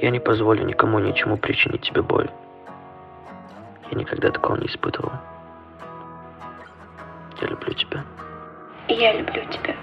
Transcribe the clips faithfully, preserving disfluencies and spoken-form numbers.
Я не позволю никому ничему причинить тебе боль. Я никогда такого не испытывал. Я люблю тебя. Я люблю тебя.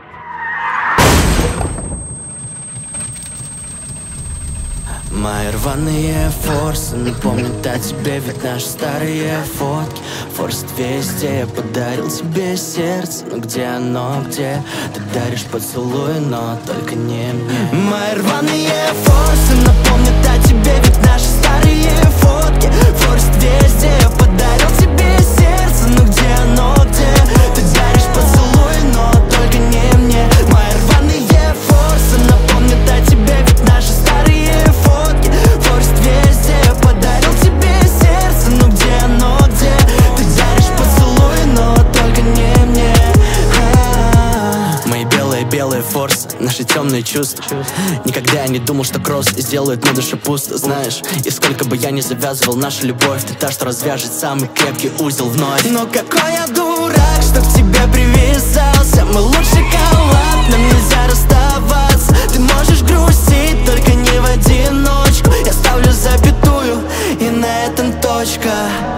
Мои рваные форсы напомнят о тебе, ведь наши старые фотки. Форс везде, я подарил тебе сердце, но где оно, где? Ты даришь поцелуй, но только не мне. Мои рваные форсы напомнят о тебе, ведь наши старые фотки. Форс везде, я подарил тебе сердце, но где оно, где? Ты даришь поцелуй, но только не мне. Мои рваные форсы напомнят о тебе, ведь наши старые фотки. Форс везде, я подарил тебе сердце, но где оно, где? Ты даришь поцелуй, но только не мне. А-а-а. Мои белые-белые форсы, наши темные чувства. Никогда я не думал, что кросс сделает на душе пусто. Знаешь, и сколько бы я ни завязывал нашу любовь, ты та, что развяжет самый крепкий узел вновь. Но какой я дурак, что к тебе привязался. Мы лучший коллаб, нам нельзя расставаться. Ты можешь грустить, только не в одиночку. Я ставлю запятую, и на этом точка.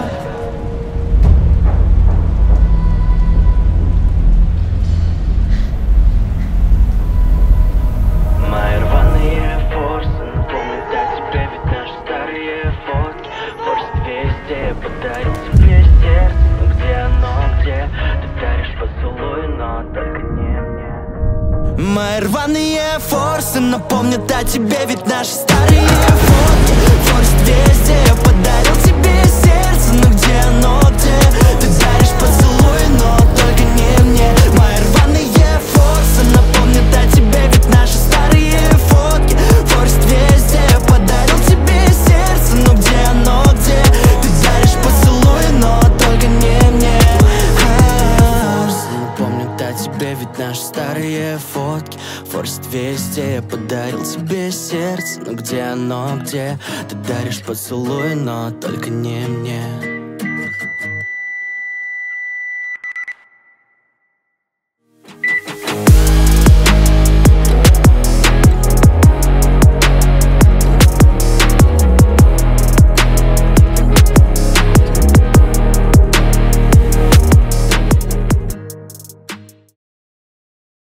Мои рваные форсы напомнят о тебе, ведь наши старые фотки. Форс везде, я подарил тебе сердце, но где оно, где? Ты даришь поцелуй, но только не мне. Мои рваные форсы напомнят о тебе, ведь наши старые фотки. Форс везде, я подарил тебе сердце, но где оно, где? Ты даришь поцелуй, но только не мне. Мои рваные форсы напомнят о тебе, ведь наши старые фотки. Форс везде, я подарил тебе сердце, но где оно, где? Ты даришь поцелуй, но только не мне. Форсы напомнят о тебе, ведь наши старые фотки. Форс везде, я подарил тебе сердце, но где оно, где? Ты даришь поцелуй, но только не мне.